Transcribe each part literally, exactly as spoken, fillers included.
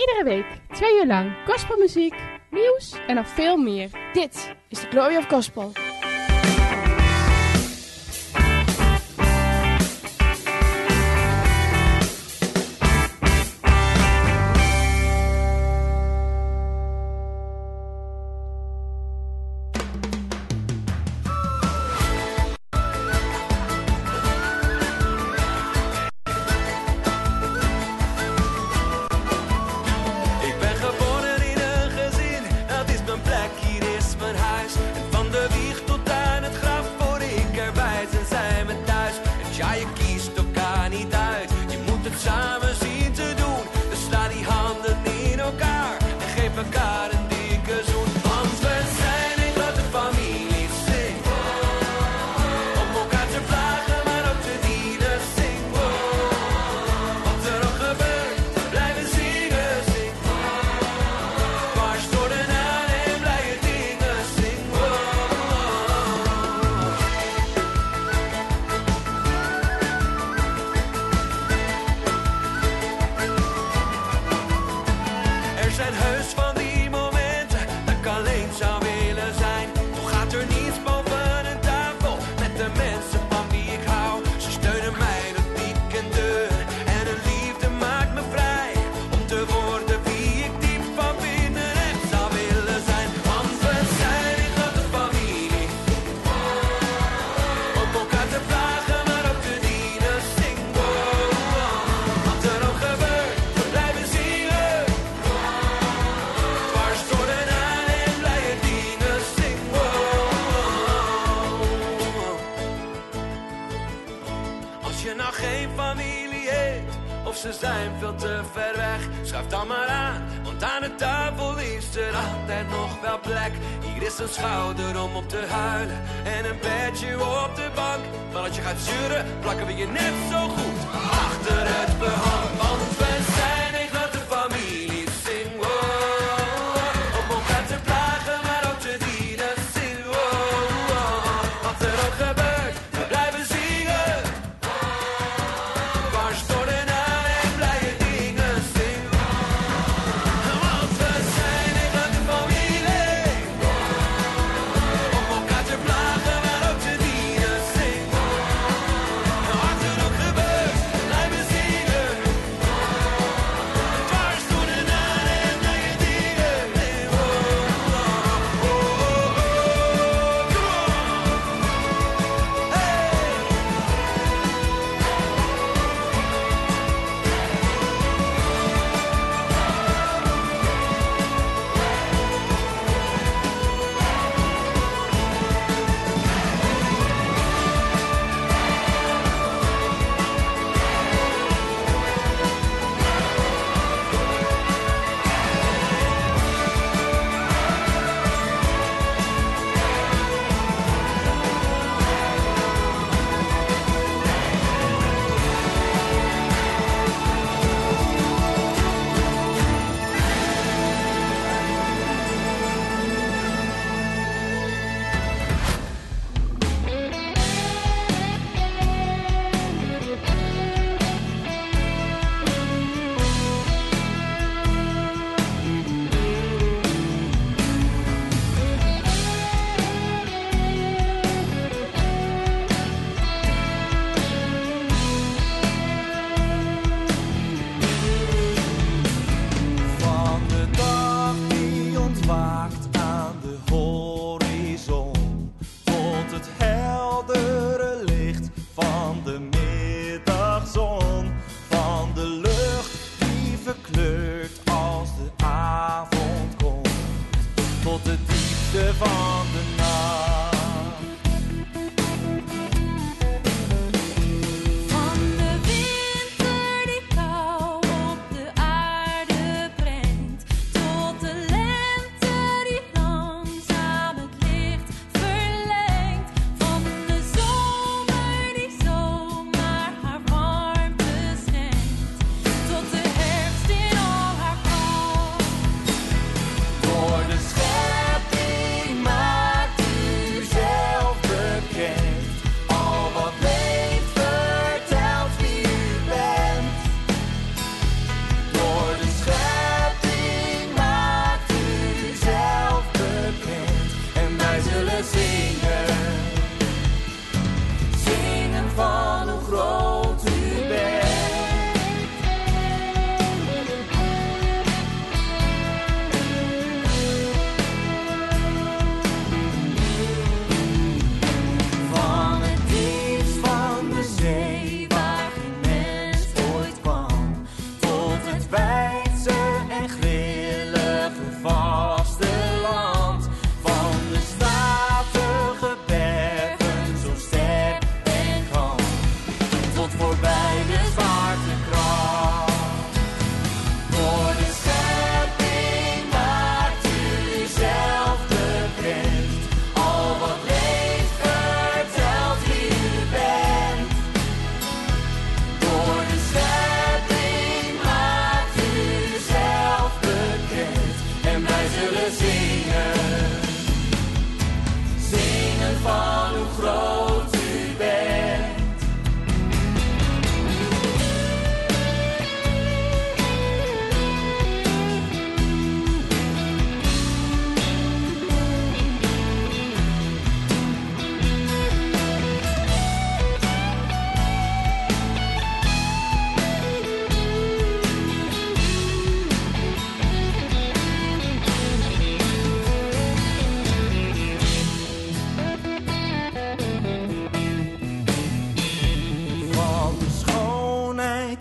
Iedere week, twee uur lang, gospelmuziek, nieuws en nog veel meer. Dit is de Glory of Gospel. Ze zijn veel te ver weg, schuif dan maar aan, want aan de tafel is er altijd nog wel plek. Hier is een schouder om op te huilen en een bedje op de bank. Maar als je gaat zeuren, plakken we je net zo goed achter het behang. Want we zijn een grote familie, zing wow. Om elkaar te plagen, maar ook te dienen, zing wow. Wat er ook gebeurt, we blijven zingen. Dwars door de nacht. Blijven zingen.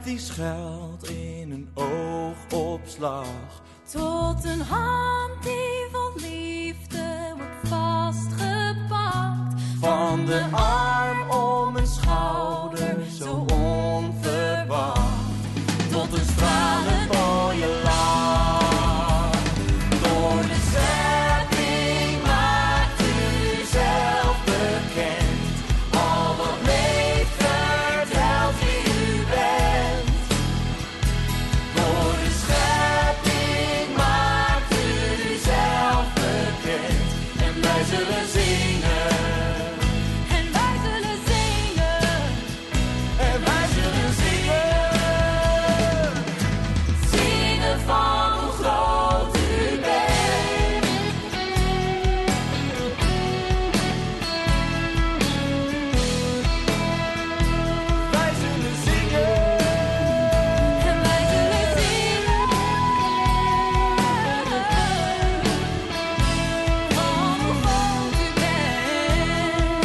die schuilt in een oogopslag. Tot een hand die vol liefde wordt vastgepakt. Van de arm om een schouder, zo onverwacht. Tot een stralend mooie lach. Door de schepping maakt u zelf bekend. Al wat leeft vertelt wie u bent. Door de schepping maakt u zelf bekend. En wij zullen zingen. En wij zullen zingen. En wij zullen zingen. Zingen van hoe groot u bent. Wij zullen zingen. En wij zullen zingen. Van hoe groot u bent.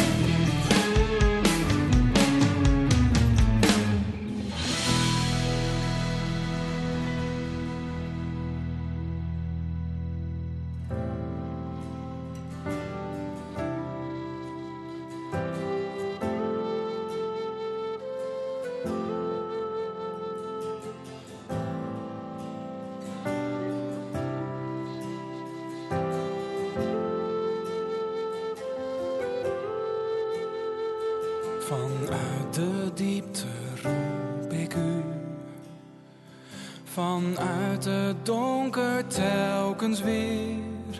Vanuit de diepte roep ik u, vanuit het donker telkens weer.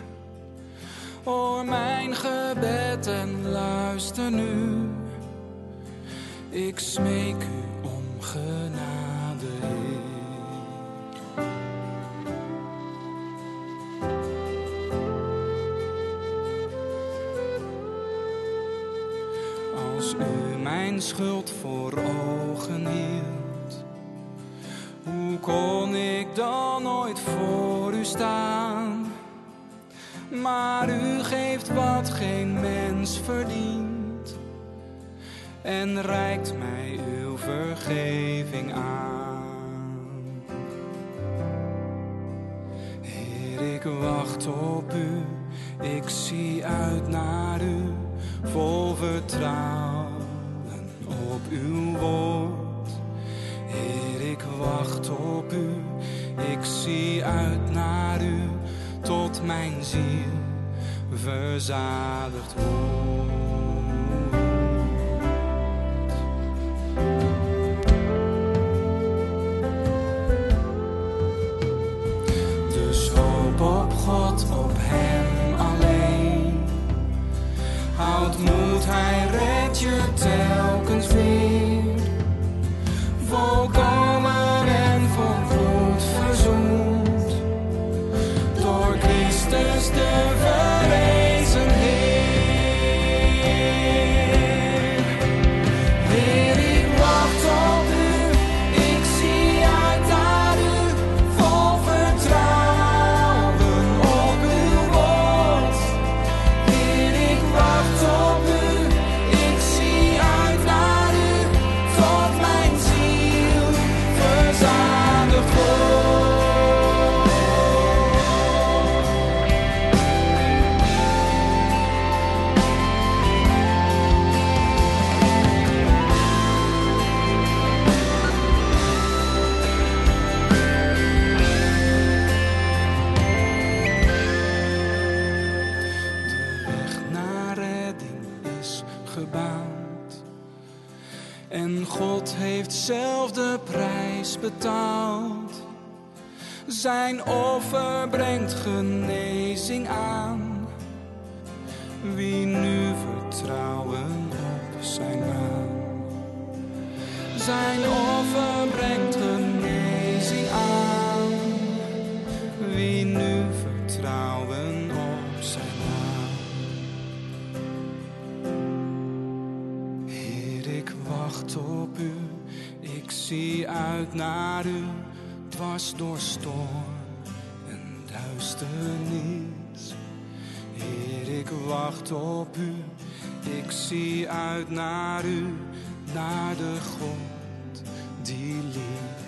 Hoor mijn gebed en luister nu, ik smeek u om genade, Heer. Als u mijn schuld voor ogen hield, hoe kon ik dan ooit voor u staan? Maar u geeft wat geen mens verdient en reikt mij uw vergeving aan. Heer, ik wacht op u, ik zie uit naar u, vol vertrouwen op uw woord. Heer, ik wacht op u, ik zie uit naar u, tot mijn ziel verzadigd wordt. Dus hoop op God, op hem alleen. Houd moed, hij redt je telkens weer. Volkomen en volgoed verzoend. Door Christus de verrezen Heer. Heer, ik wacht op u, ik zie uit naar u, vol vertrouwen op uw woord. Heer, ik wacht op u, ik zie uit naar u, tot mijn ziel verzadigd wordt. De weg naar redding is gebaand en God heeft zelf de prijs betaald. Zijn offer brengt genezing aan. Wie nu vertrouwen op zijn naam. Zijn offer brengt genezing aan. Wie nu vertrouwen op zijn naam. Heer, ik wacht op u, ik zie uit naar u, dwars door storm en duisternis. Heer, ik wacht op u, ik zie uit naar u, naar de God die liefde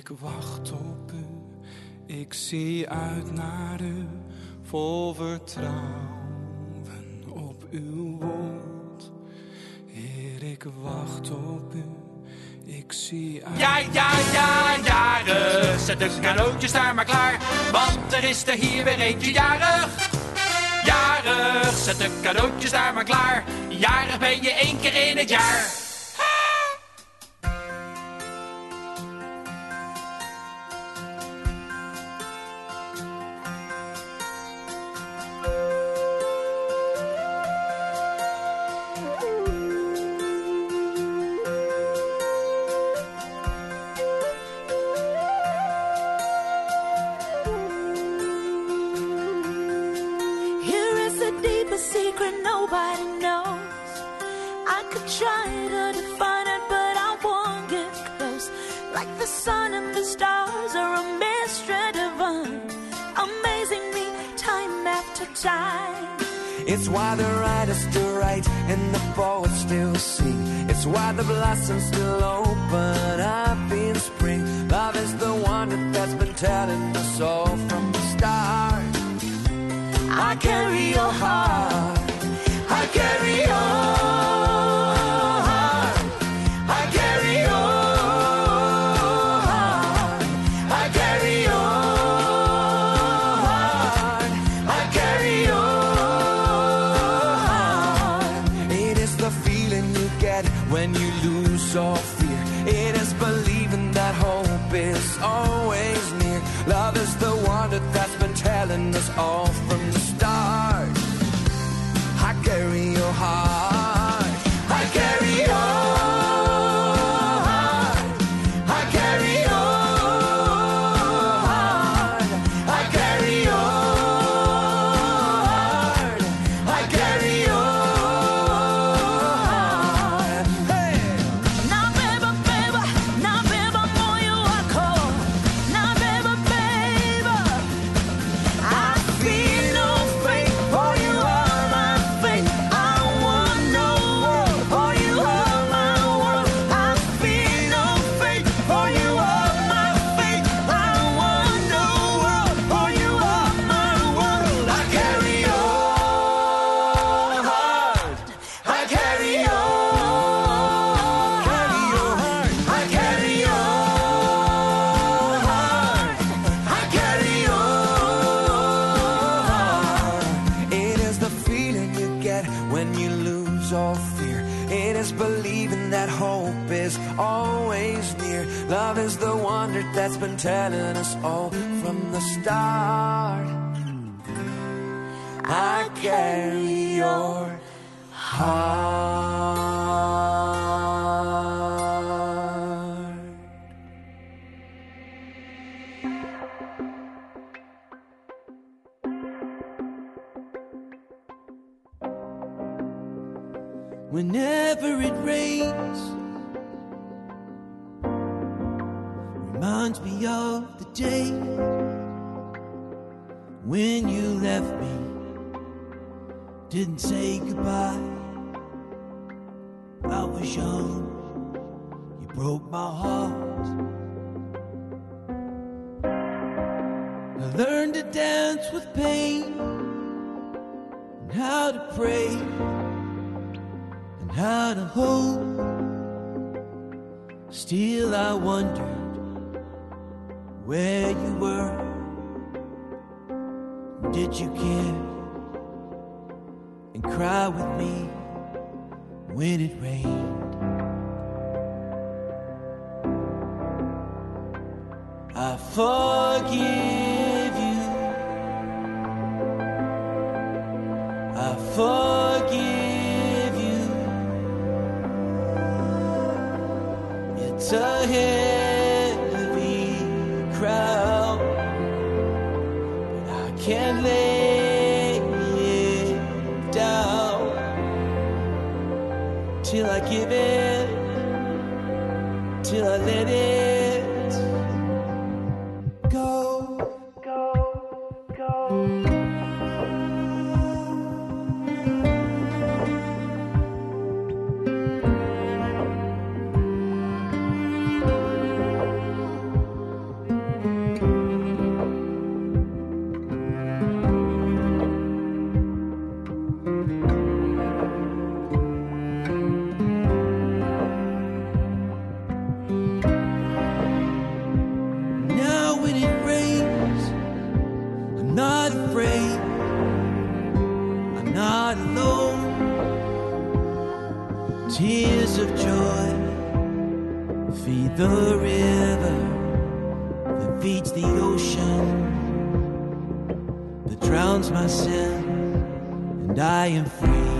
ik wacht op u. Ik zie uit naar u, vol vertrouwen op uw woord. Heer, ik wacht op u. Ik zie uit... Ja, ja, ja, jarig. Zet de cadeautjes daar maar klaar. Want er is er hier weer eentje jarig. Jarig, zet de cadeautjes daar maar klaar. Jarig ben je één keer in het jaar. It's why the writers still write and the poets still sing. It's why the blossoms still open up in spring. Love is the wonder that's been telling us all from the start. I carry your heart, I carry your heart, I carry your heart, I carry your heart, I carry your heart. It is the feeling you get when you lose all fear. It is believing that hope is always near. Love is the wonder that's been telling us all from the start. I carry your heart, I carry your heart, I carry your heart, I carry your heart, I carry your heart. Hey! Now, baby, baby, now, baby, boy, you are cold. Now, baby, baby, I feel no fate, for you are my fate. I want no world, for you are my world. I feel no fate, for you are my fate. I want no world, for you are my world. I carry your heart, I carry your heart, I carry your heart, I carry your heart. It is the feeling you get when you lose all fear. It is believing that hope is always near. Love is the wonder that's been telling us all from the start. I carry your heart. Whenever it rains, reminds me of the day when you left me, didn't say goodbye. I was young, you broke my heart. I learned to dance with pain and how to pray and how to hope. Still I wondered where you were. Did you care and cry with me when it rained? I forgive you, I forgive you. It's a heavy crown, but I can't lay it down till I give it, till I let it go, go, go. the river that feeds the ocean, that drowns my sin, and I am free.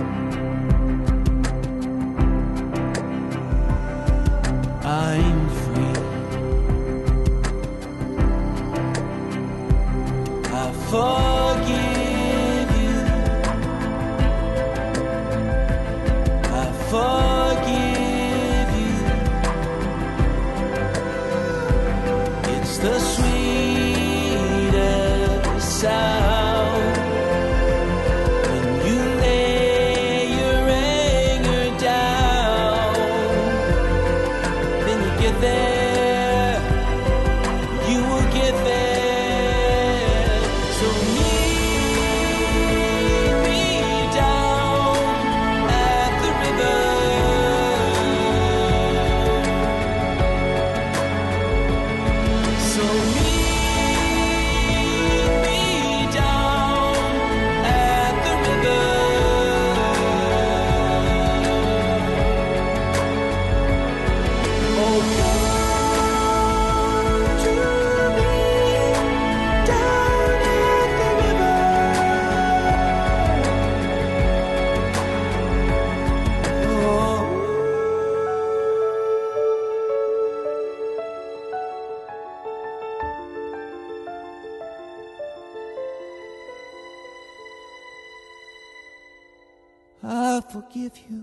I'm free. I forgive you. I forgive you. It's the sweetest sound when you lay your anger down. Then you get there, you will get there. So meet me down at the river. So meet me down at the river. Oh, come to me down at the river. Oh. I forgive you.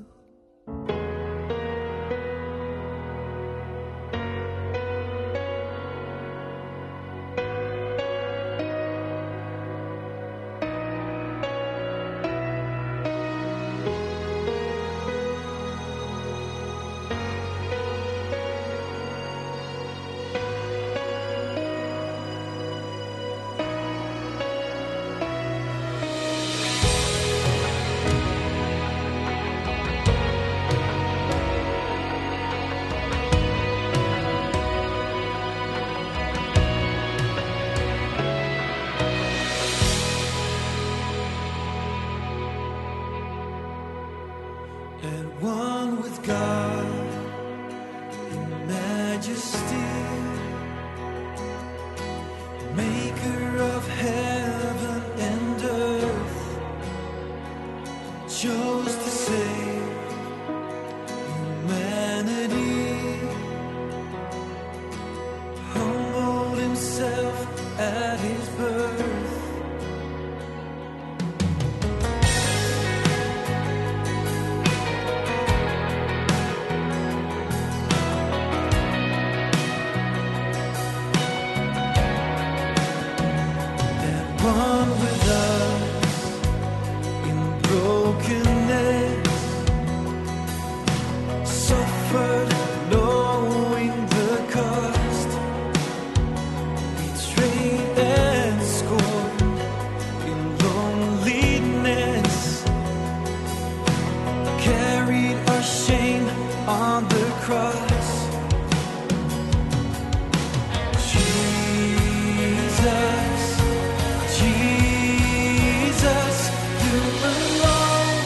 At one with God in majesty, maker of heaven and earth, chose to save humanity, humbled himself at his birth. One with us in brokenness, suffered knowing the cost, betrayed and scorned in loneliness, carried our shame on the cross. Jesus, Jesus, you alone,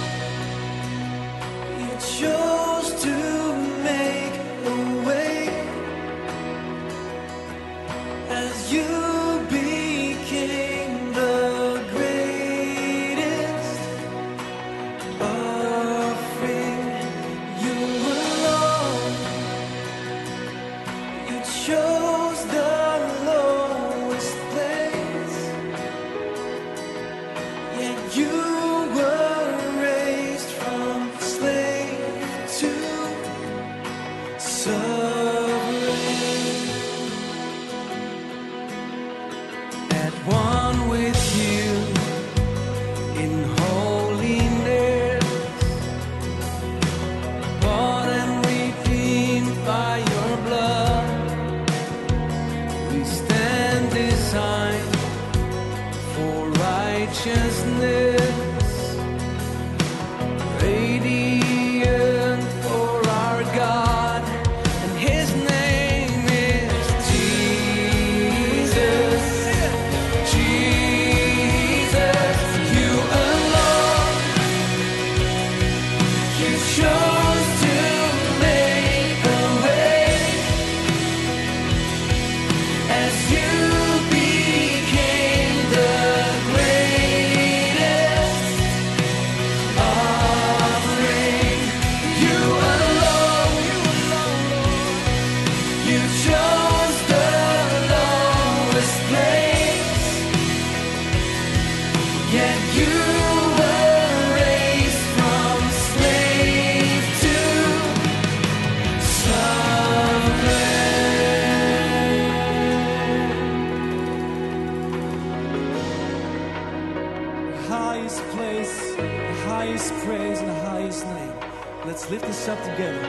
you chose to make a way as you became the greatest offering. You alone, you chose the lowest place. Yet you were raised from slave to sovereign. At one with you in holiness, bought and redeemed by your blood. We stand designed for righteousness, radiant for our God, and his name is Jesus. Jesus, you alone, you chose to make a way lift this up together.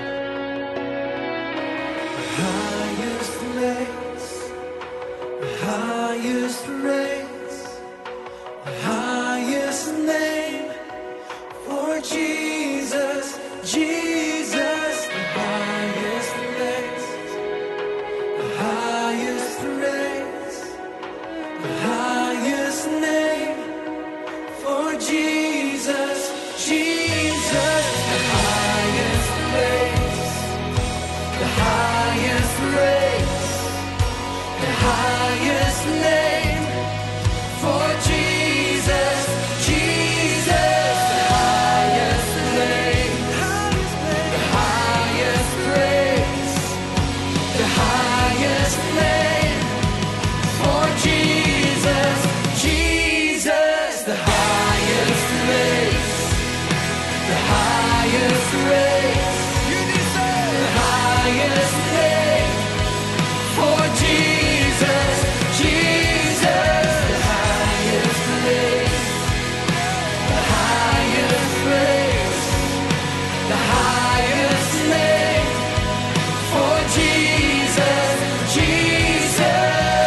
The highest place, the highest race, the highest name for Jesus, Jesus, the highest place, the highest race, the highest name for Jesus, Jesus, the highest place, the highest race, the highest name for Jesus, Jesus, the highest name, the highest praise, the highest name for Jesus, Jesus, the highest place, the highest race, the highest name for Jesus, Jesus, the highest place, the highest race, the highest name for Jesus, Jesus.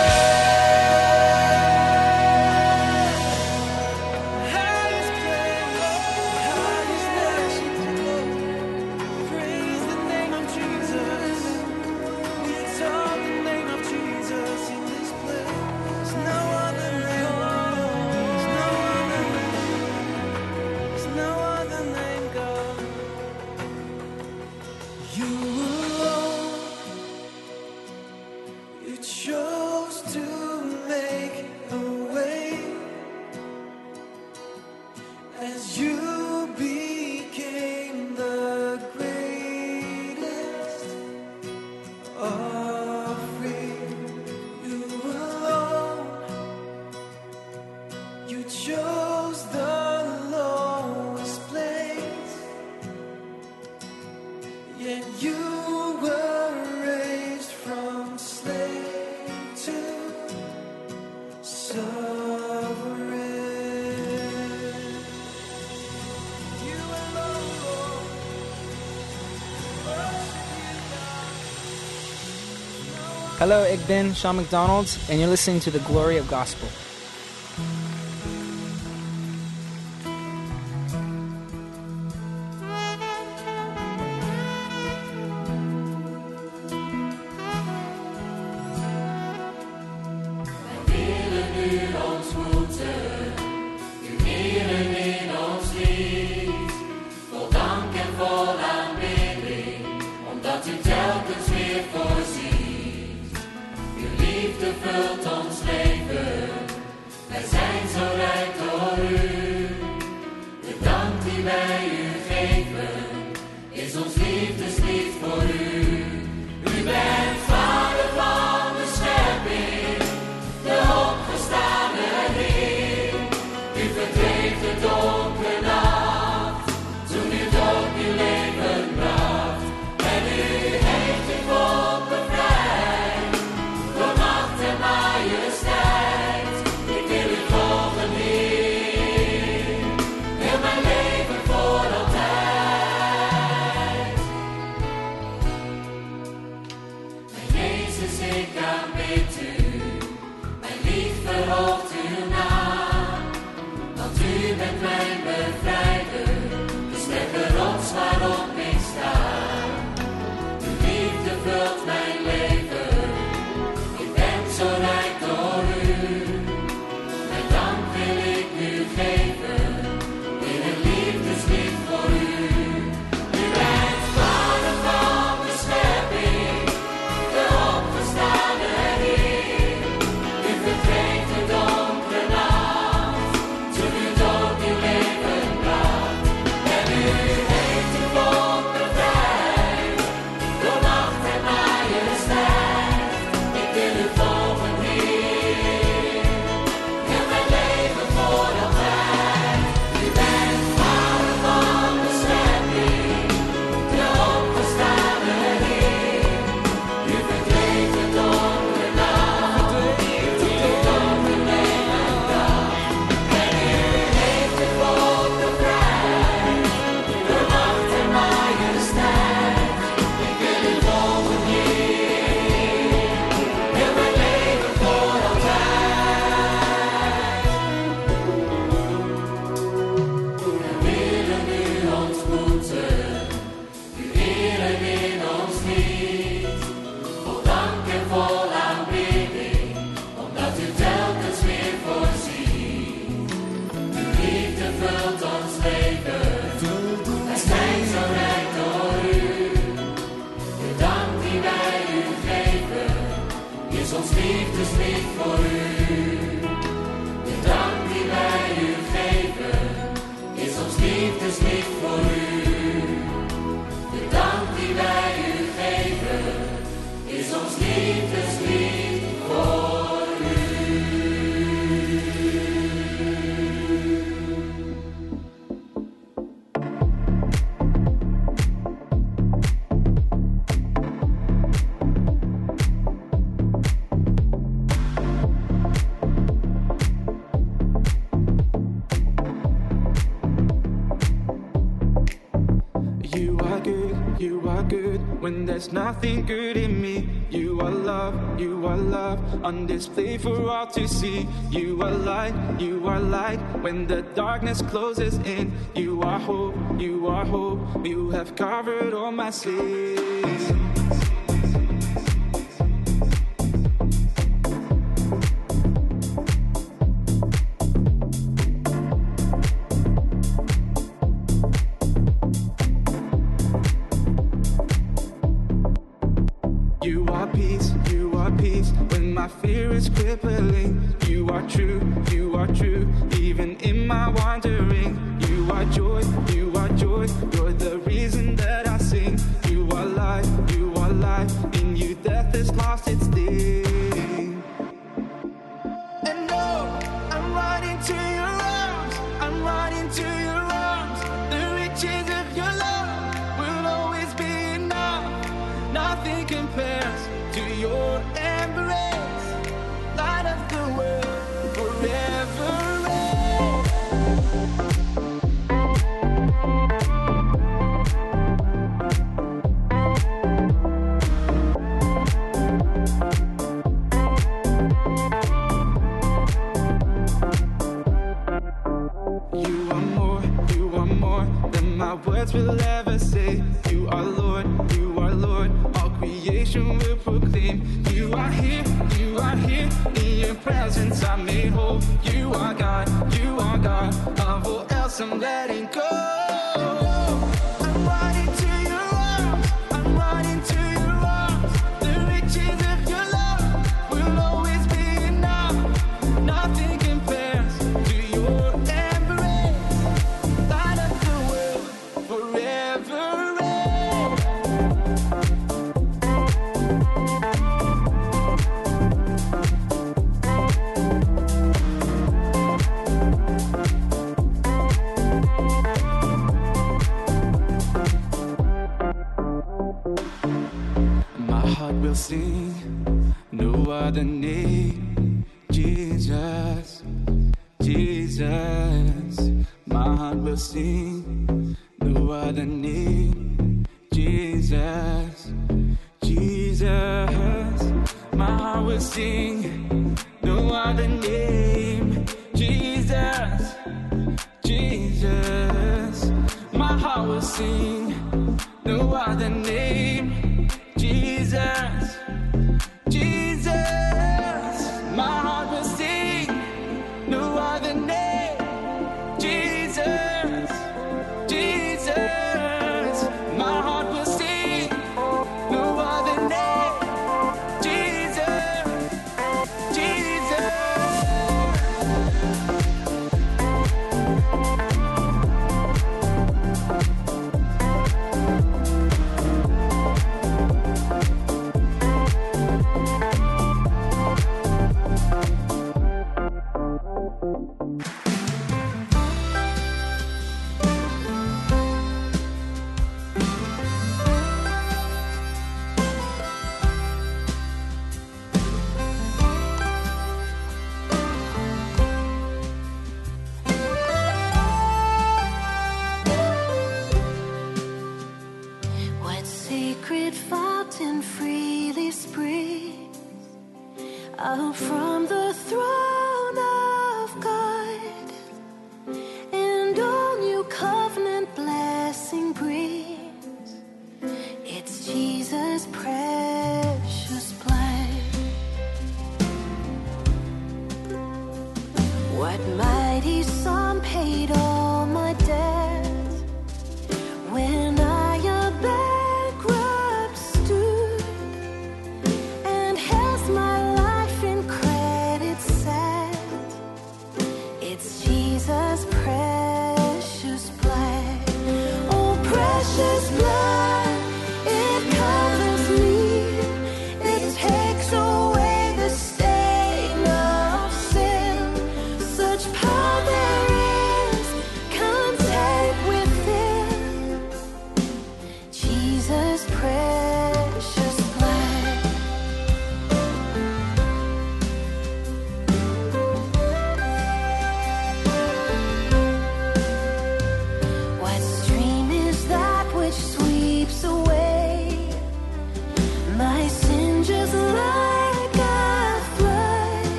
Highest place, highest name, praise the name of Jesus. We exalt the name of Jesus in this place. There's no other name, there's no other name, there's no other name, God. You alone, you chose to make a way as you became the greatest offering. You alone, you chose the lowest place, yet you were raised from slave to sovereign. You alone, Lord, worship you, God. Hallo, ik ben Sean McDonald en you're listening to The Glory of Gospel. is ons liefdeslied voor u. De dank die wij u geven, is ons liefdeslied voor u. De dank die wij u geven, is ons liefdeslied voor u. When there's nothing good in me, you are love, you are love, on display for all to see. You are light, you are light, when the darkness closes in. You are hope, you are hope, you have covered all my sins. Fear is crippling. You are true, you are true, even in my wandering. You are joy, you are joy, you're the reason that I sing. You are life, you are life, in you death has lost its sting. And oh, I'm running to your arms, I'm running to your arms. The riches of your love will always be enough. Nothing compares to your embrace. Light of the world, forever reign. You are more, you are more than my words will ever say. You are Lord, you are Lord, all creation will proclaim. You are here, you are here, in your presence I'm made whole. You are God, you are God, of all else I'm letting go. I'm running to your arms, I'm running to your arms. The riches of your love will always be enough. Nothing compares to your embrace. Light of the world, forever reign. My heart will sing, no other name, Jesus, Jesus. My heart will sing, no other name, Jesus, Jesus. My heart will sing, no other name, Jesus, Jesus. My heart will sing, no other name, Jesus, Jesus. My heart will sing, no other name, Jesus, Jesus. My heart will sing, no other name, Jesus, Jesus. What sacred fountain freely springs out from the throne of God, and all new covenant blessing brings. It's Jesus' precious blood. What mighty sum paid all my debts when I a bankrupt stood and held my life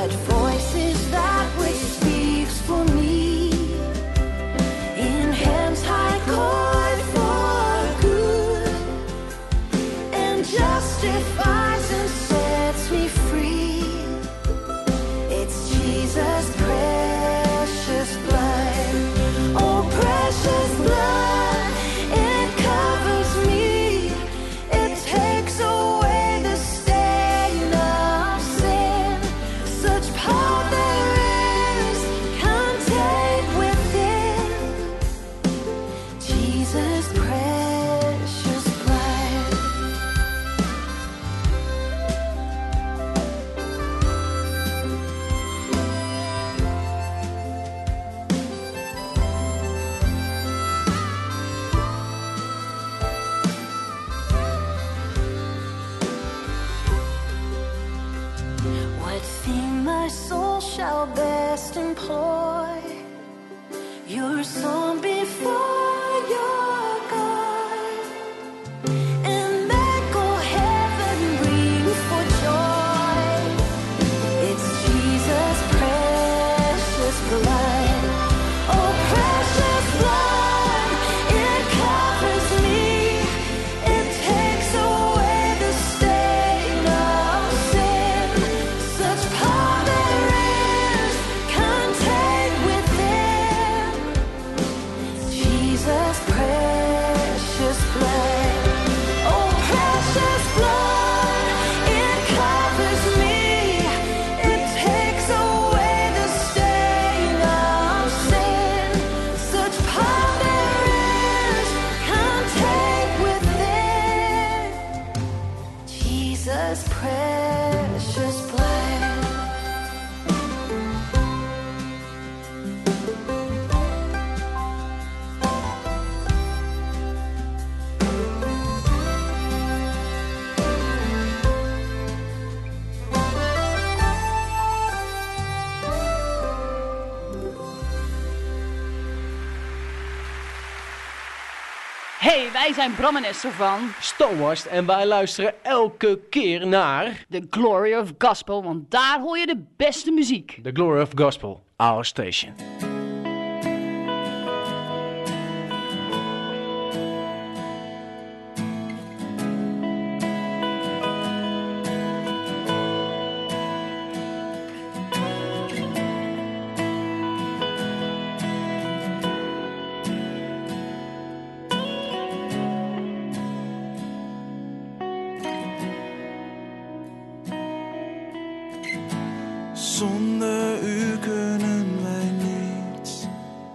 What voice is that which speaks for me? In hands high court for good, and justifies and sets me free. It's Jesus' precious blood. Oh, precious blood, it covers me. It takes away the stain of sin. Such power there is, contained within Jesus' precious blood. What theme my soul shall best employ? Your song before your God, and echo heaven ring for joy. It's Jesus' precious blood. Oh, precious blood, it covers me. It takes away the stain of sin. Such power there is, contained within Jesus' precious blood. Oh, precious blood, it covers me. It takes away the stain of sin. Such power there is, contained within Jesus' precious blood. Hey, wij zijn Bram en Esther van Stonewast en wij luisteren elke keer naar The Glory of Gospel, want daar hoor je de beste muziek. The Glory of Gospel, our station. Zonder u kunnen wij niets.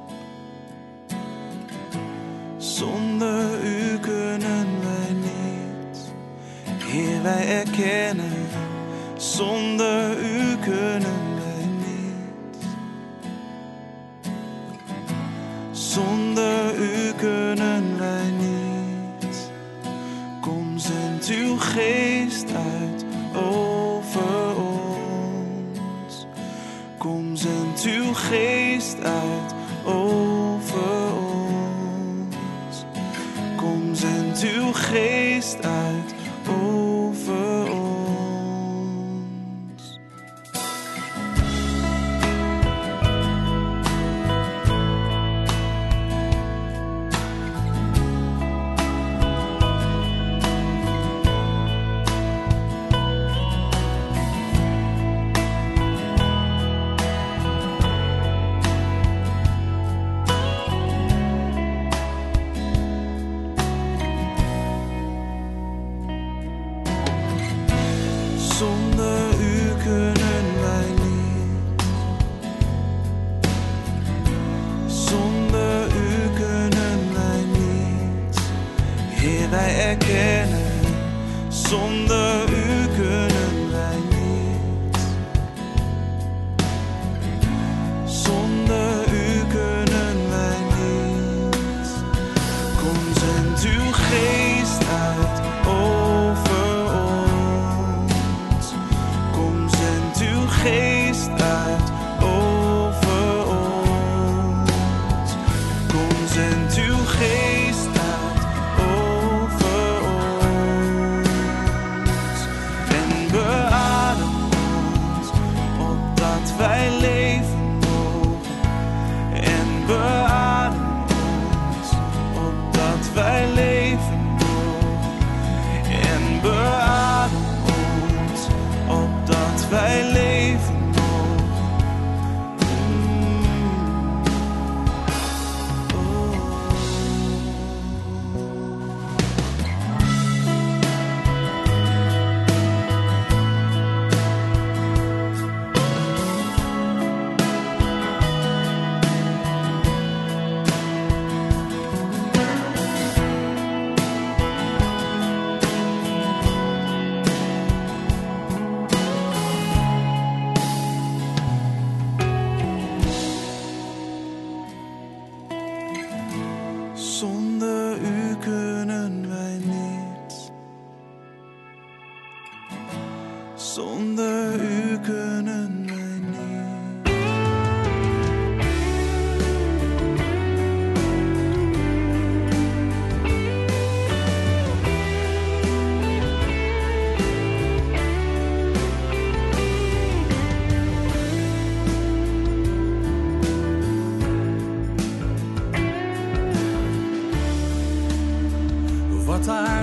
Zonder u kunnen wij niets. Heer, wij erkennen. Zonder u kunnen wij niets. Zonder u kunnen wij niets. Kom, zend uw geest uit over ons. Kom, zend uw geest uit over ons. Kom, zend uw geest uit over ons. Zonder u kunnen wij niet. Zonder u kunnen wij niet. Heer, wij erkennen. Zonder u kunnen wij niet. Zonder u kunnen wij niet. Kom, zend uw geest uit over ons. Kom, zend uw geest uit over ons. Kom, zend uw geest uit over ons. En beadem ons op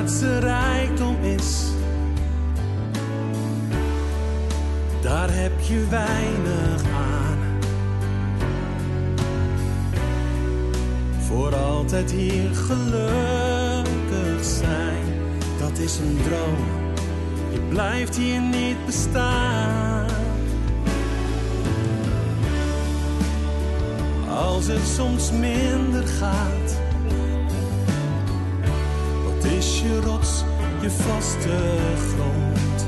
aardse rijkdom is, daar heb je weinig aan. Voor altijd hier gelukkig zijn, dat is een droom, je blijft hier niet bestaan. Als het soms minder gaat, wat is je rots, je vaste grond?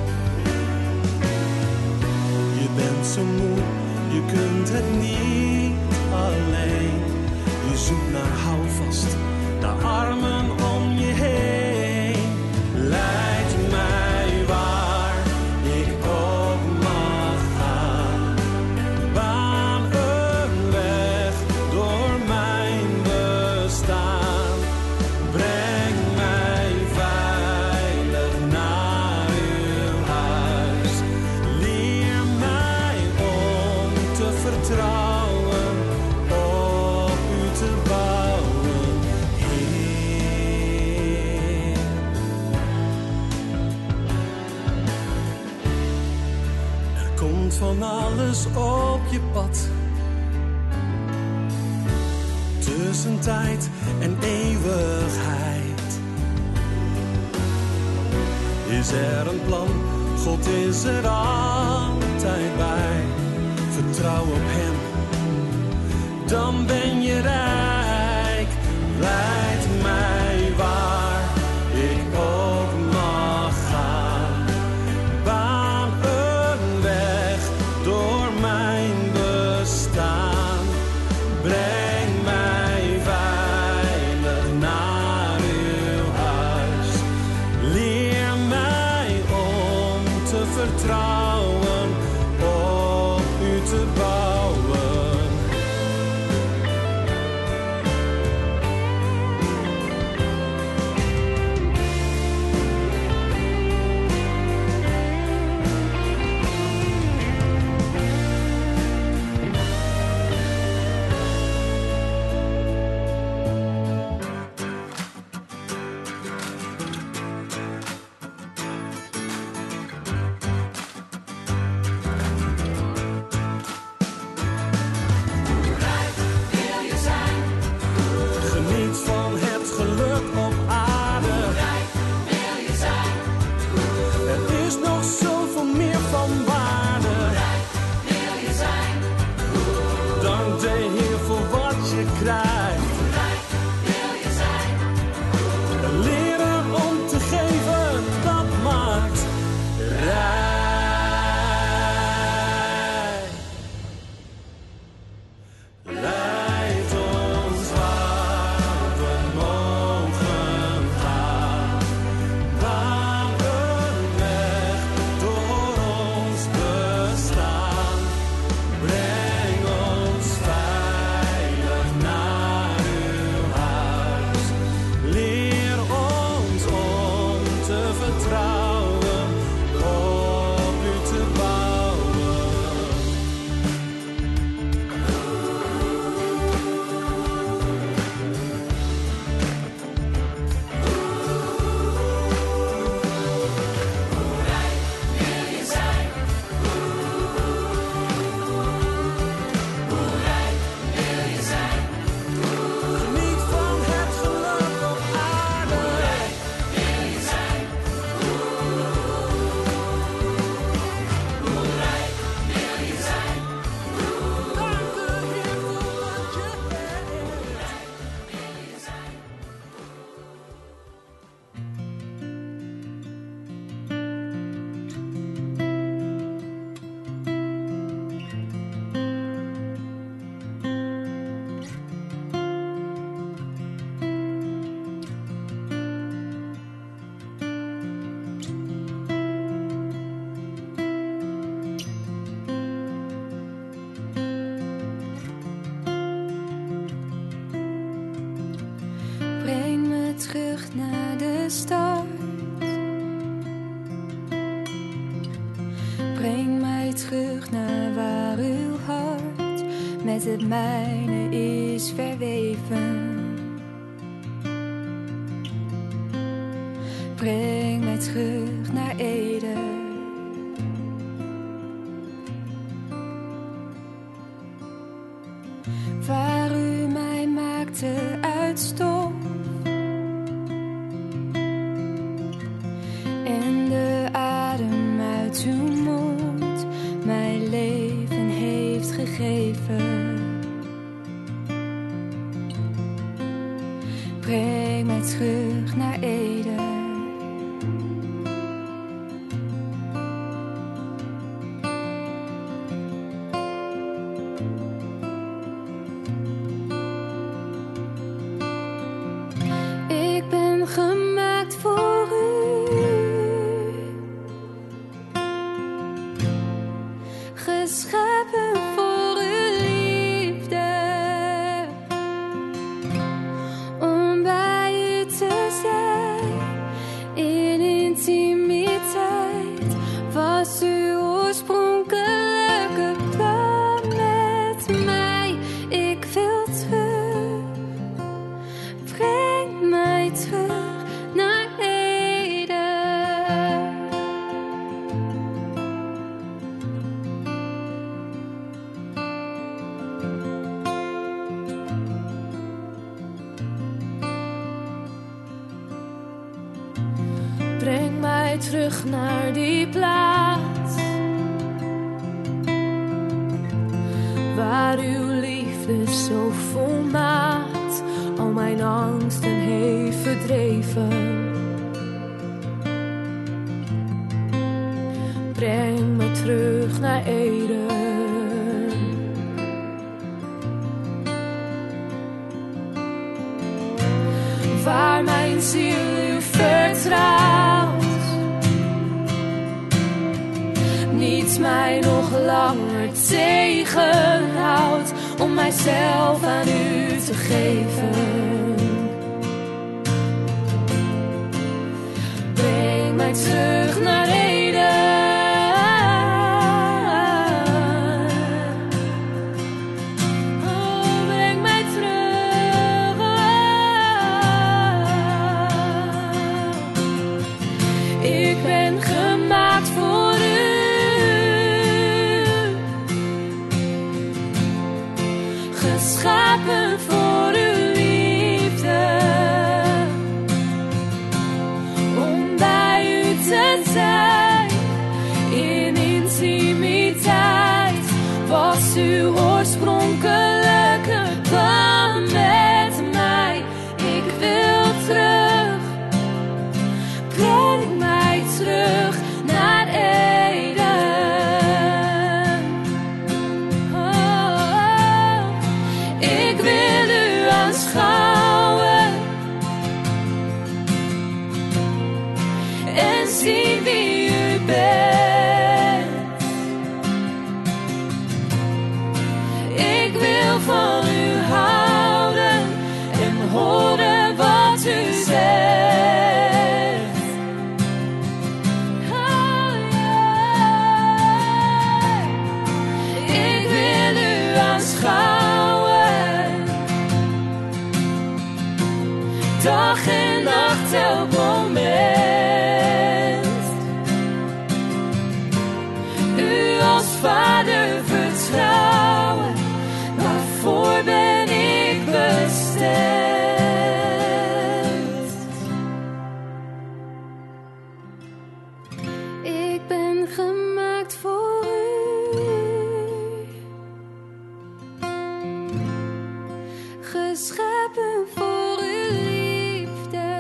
Je bent zo moe, je kunt het niet alleen. Je zoekt naar houvast, naar armen om je heen. Leid mij waar ik ook mag gaan. Baan een weg door mijn bestaan. Breng mij veilig naar uw huis. Leer mij om te vertrouwen, op u te bouwen, Heer. Er komt van alles op je pad, tussen tijd en eeuwigheid. Is er een plan? God is er altijd bij. Vertrouw op hem, dan ben je rijk. Leid mij waar ik ook mag gaan. Baan een weg door mijn bestaan. Breng mij veilig naar uw huis. Leer mij om te vertrouwen, op u te bouwen. Geniet van het geluk op aarde. Wil je zijn? Er is nog zoveel meer van waarde. Wil je zijn? Dank de Heer voor wat je krijgt. Wil je zijn? Leren om te geven, dat maakt rijk. Leid ons waar we mogen gaan. Baan een weg door ons bestaan. Breng ons veilig naar uw huis. Leer ons om te vertrouwen, op u te bouwen. Wil je zijn? Hoe rijk wil je zijn? Geniet van het geluk op aarde. Hoe rijk wil je zijn? Hoe rijk wil je zijn? Dank de Heer voor wat je hebt. Hoe rijk wil je zijn? Breng me terug naar de start. Breng mij terug naar waar uw hart met het mijne is verweven. breng mij terug naar Eden. Waar u mij maakte uit stof en de adem uit uw mond mijn leven heeft gegeven. Breng mij terug naar Eden. Ik ben gemaakt voor u, geschapen voor uw liefde, om bij u te zijn in intimiteit. Was uw oorspronkelijke plan met mij? Ik wil terug, breng mij terug naar Eden. Breng mij terug naar die plaats waar uw liefde zo volmaakt al mijn angsten heeft verdreven. Breng me terug naar Eden. Waar mijn ziel u vertrouwt, niets mij nog langer tegenhoudt om mijzelf aan u te geven. Breng mij terug naar Eden. Oh, breng mij terug. Ik ben gemaakt voor u, geschapen voor uw liefde, om bij u te zijn in intimiteit. Was uw oorspronkelijke plan met mij? Ik wil terug, breng mij terug naar Eden. Oh, ik wil u aanschouwen en zien wie u bent. Ik wil van u houden en horen wat u zegt. Oh, yeah. Ik wil u aanschouwen, dag en nacht, elk moment. U als vader vertrouwen, waarvoor ben ik bestemd? Ik ben gemaakt voor u, geschapen voor uw liefde,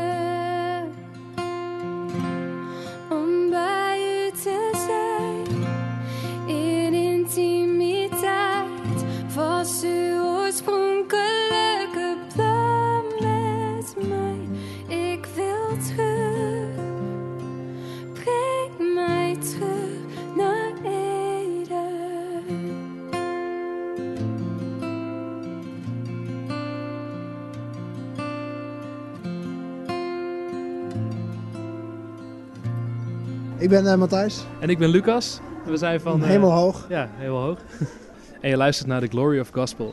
om bij u te zijn in intimiteit. Was uw oorspronkelijke plan met mij? Ik wil terug, breng mij terug naar Eden. Ik ben uh, Matthijs. En ik ben Lucas. We zijn van... Hemelhoog. Uh, ja, Hemelhoog. En je luistert naar The Glory of Gospel.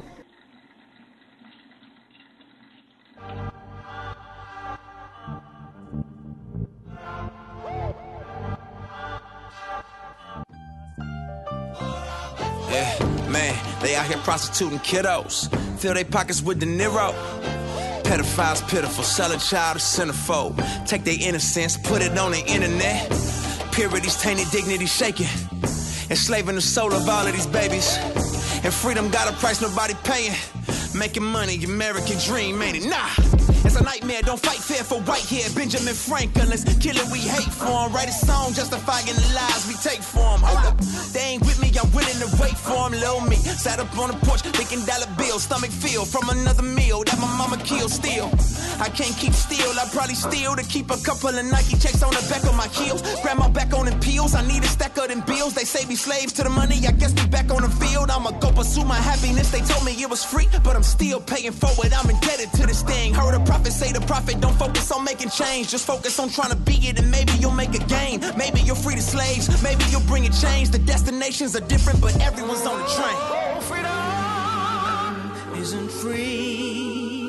Yeah, man, they out here prostituting kiddos. Fill their pockets with De Niro. Pedophiles pitiful, sell a child a centerfold. Take their innocence, put it on the internet. Purity's tainted, dignity shaken. Enslaving the soul of all of these babies. And freedom got a price nobody paying. Making money, American dream, ain't it? Nah, it's a nightmare, don't fight fair for white hair. Benjamin Franklin, let's kill it, we hate for him. Write a song justifying the lies we take for him. Hold up, they ain't with me, I'm willing to wait for him. Lil' me, sat up on the porch, thinking dollar bills. Stomach filled from another meal that my mama killed still. I can't keep still, I probably steal to keep a couple of Nike checks on the back of my heels. Grandma back on them peels, I need a stack of them bills. They say we slaves to the money, I guess we back on the field. I'ma go pursue my happiness, they told me it was free, but I'm still paying for it, I'm indebted to this thing. Heard a prophet say the prophet don't focus on making change, just focus on trying to be it and maybe you'll make a gain. Maybe you'll free the slaves, maybe you'll bring a change. The destinations are different, but everyone's on the train. Oh, freedom isn't free,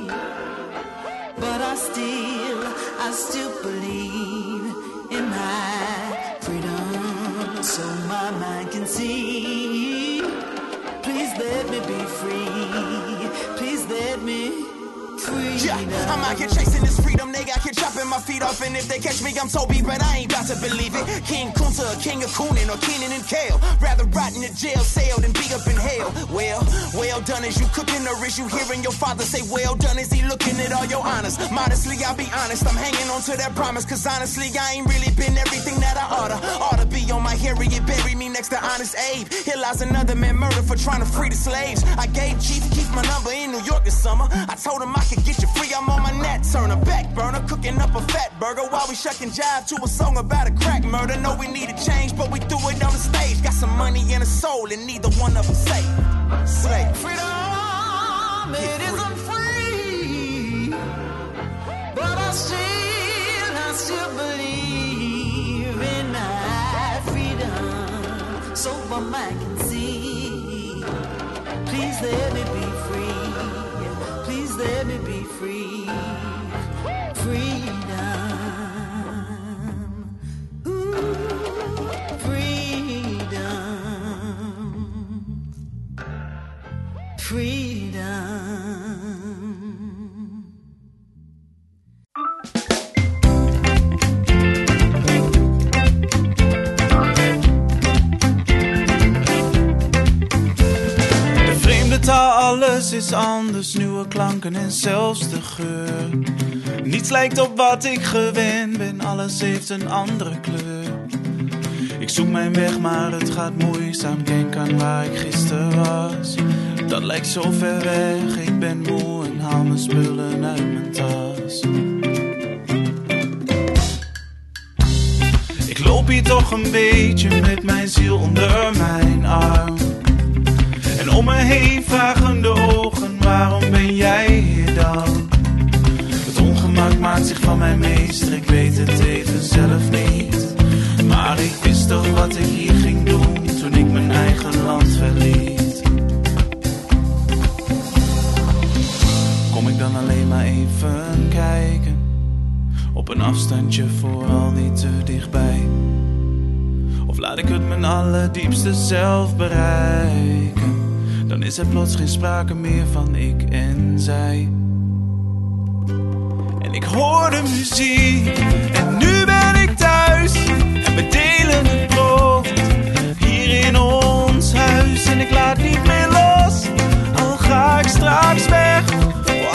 but I still, I still believe in my freedom, so my mind can see. Please let me be free. Please let me free. Yeah, I'm out here chasing this freedom, nigga. I keep chopping my feet off, and if they catch me, I'm Toby, but I ain't about to believe it. King Kunta, or King of Coonan, or Kenan and Kale. Rather rot in the jail cell than be up in hell. Well, well done, is you cooking, or is you hearing your father say, well done, is he looking at all your honors? Modestly, I'll be honest, I'm hanging on to that promise, cause honestly, I ain't really been everything that I oughta. Oughta be on my Harriet, bury me next to Honest Abe. Here lies another man murdered for trying to free the slaves. I gave Chief Keef my number in New York this summer. I told him I could get you free, I'm on my net turner, back burner, cooking up a fat burger while we shucking jive to a song about a crack murder. Know we need a change, but we threw it on the stage. Got some money and a soul, and neither one of them safe. Slave. Freedom, it isn't free, but I still, I still believe in my freedom, so my mind can see. Please let me be free. Please let me be free. Freedom. Ooh, freedom. Freedom. Alles is anders, nieuwe klanken en zelfs de geur. Niets lijkt op wat ik gewend ben, alles heeft een andere kleur. Ik zoek mijn weg, maar het gaat moeizaam, denk aan waar ik gisteren was. Dat lijkt zo ver weg, ik ben moe en haal mijn spullen uit mijn tas. Ik loop hier toch een beetje met mijn ziel onder mijn arm. En om me heen vragen de ogen, waarom ben jij hier dan? Het ongemak maakt zich van mij meester, ik weet het even zelf niet. Maar ik wist toch wat ik hier ging doen, toen ik mijn eigen land verliet. Kom ik dan alleen maar even kijken, op een afstandje, vooral niet te dichtbij. Of laat ik het mijn allerdiepste zelf bereiken, dan is er plots geen sprake meer van ik en zij. En ik hoor de muziek, en nu ben ik thuis. En we delen het brood, hier in ons huis. En ik laat niet meer los, al ga ik straks weg. Voor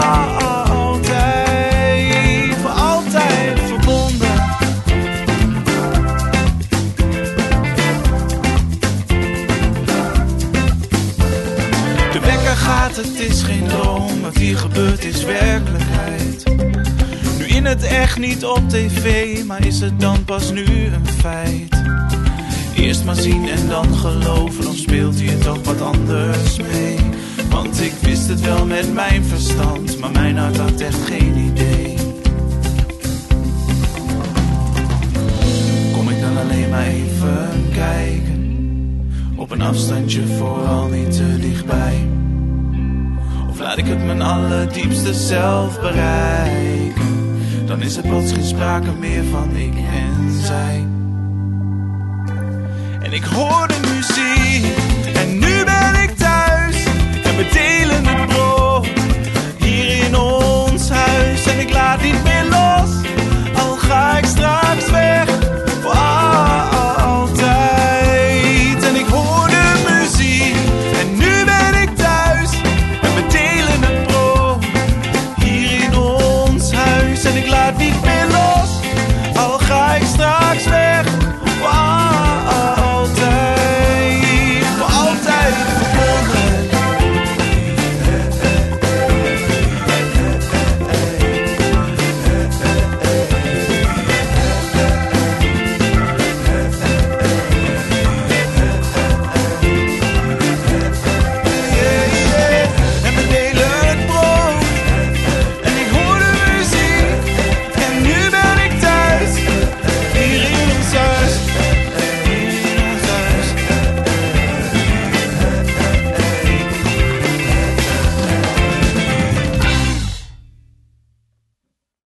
altijd, voor altijd verbonden. Gaat, het is geen droom, wat hier gebeurt is werkelijkheid. Nu in het echt, niet op tv, maar is het dan pas nu een feit? Eerst maar zien en dan geloven, dan speelt hier toch wat anders mee. Want ik wist het wel met mijn verstand, maar mijn hart had echt geen idee. Kom ik dan alleen maar even kijken, op een afstandje, vooral niet te dichtbij. Of laat ik het mijn allerdiepste zelf bereiken, dan is er plots geen sprake meer van ik en zij. En ik hoor de muziek,